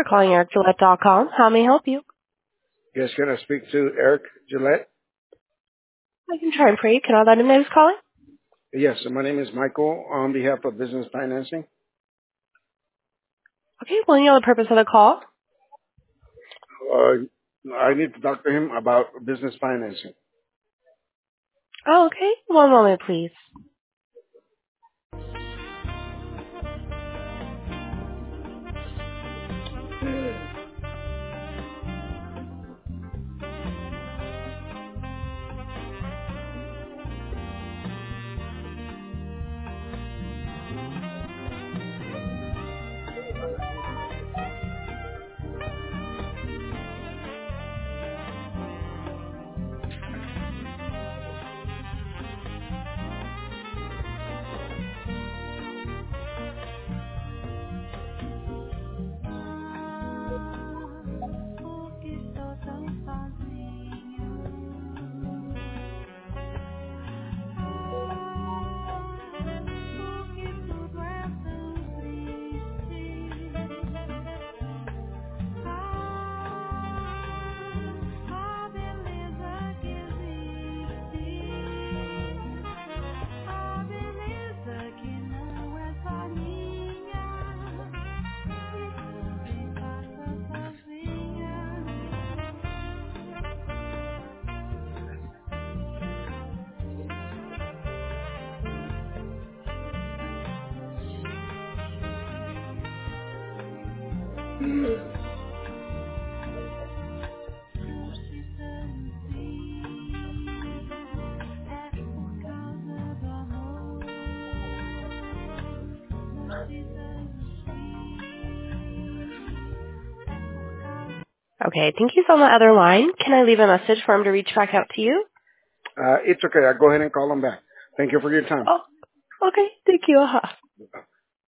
calling EricGillette.com. How may I help you? Yes, can I speak to Eric Gillette? I can try and pray. Can I let him know who's calling? Yes, my name is Michael on behalf of Business Financing. Okay, well, you know the purpose of the call? I need to talk to him about business financing. Oh, okay. One moment, please. Okay, I think he's on the other line. Can I leave a message for him to reach back out to you? It's okay. I'll go ahead and call him back. Thank you for your time. Oh, okay. Thank you.